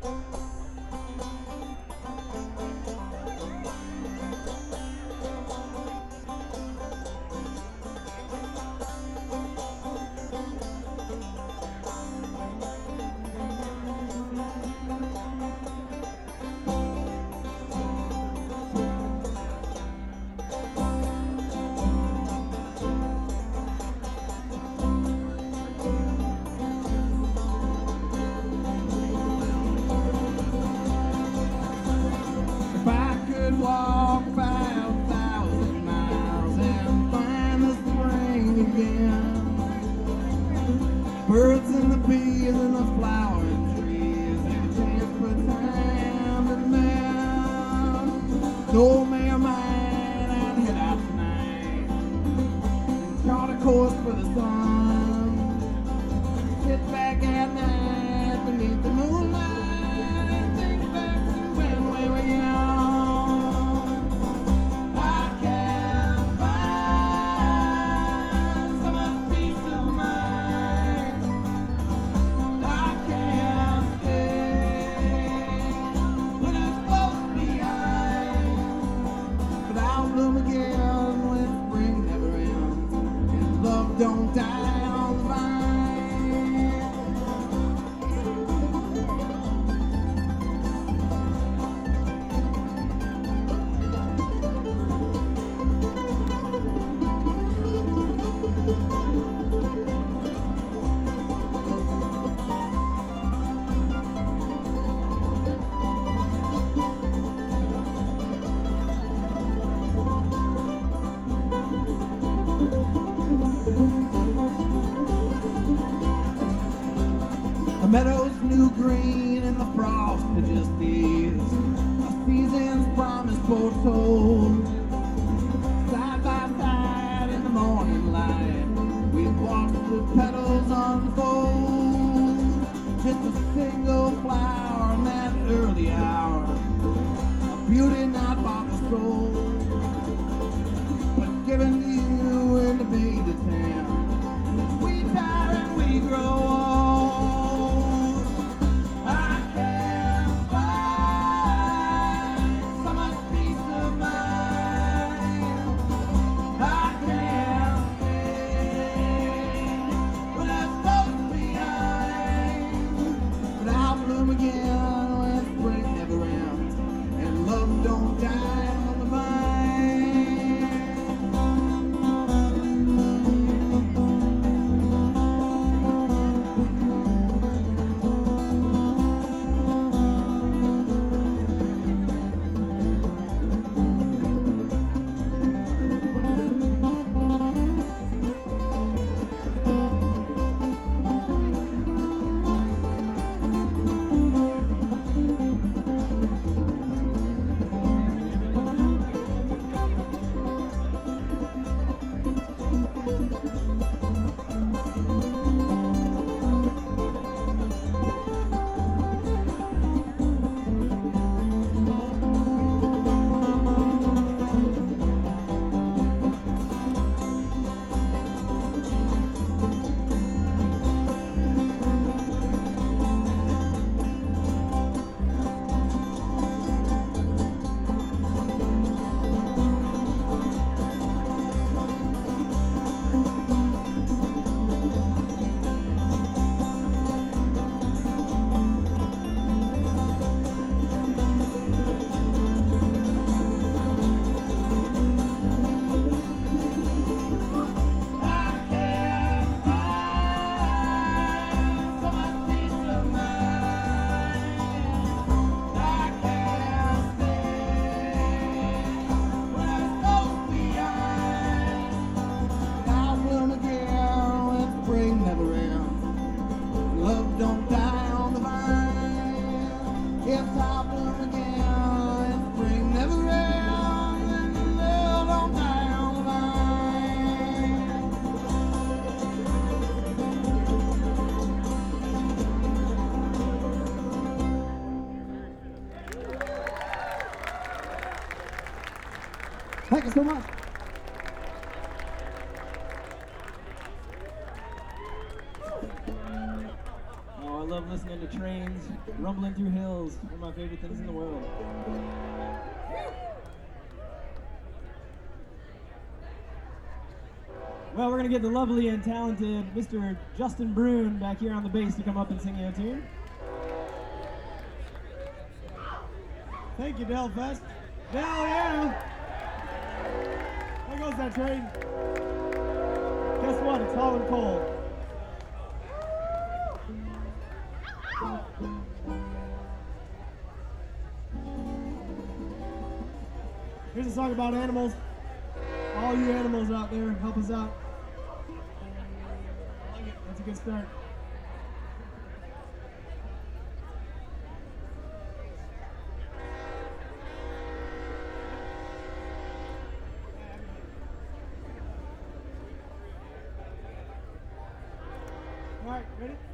Walk 5,000 miles and find the spring again. Birds and the bees and the flowering trees and chance for time and then. Old man of mine, I'd head out tonight and chart a course for the sun. Sit back at night beneath the moonlight and think back to when we were young. Don't die on the vine. The meadows new green and the frost had just eased. A season's promise foretold. Side by side in the morning light, we'd watch the petals unfold. Just a single flower in that early hour, a beauty not for the soul, but given to you in the Beta Town. We die and we grow old. Again when spring never ends and love don't die on the Thank you so much. Oh, I love listening to trains rumbling through hills. One of my favorite things in the world. Well, we're going to get the lovely and talented Mr. Justin Brune back here on the bass to come up and sing you a tune. Thank you, Del Fest. Del, yeah! There goes that train. Guess what? It's hot and cold. Here's a song about animals. All you animals out there, help us out. I like it. That's a good start. All right, ready?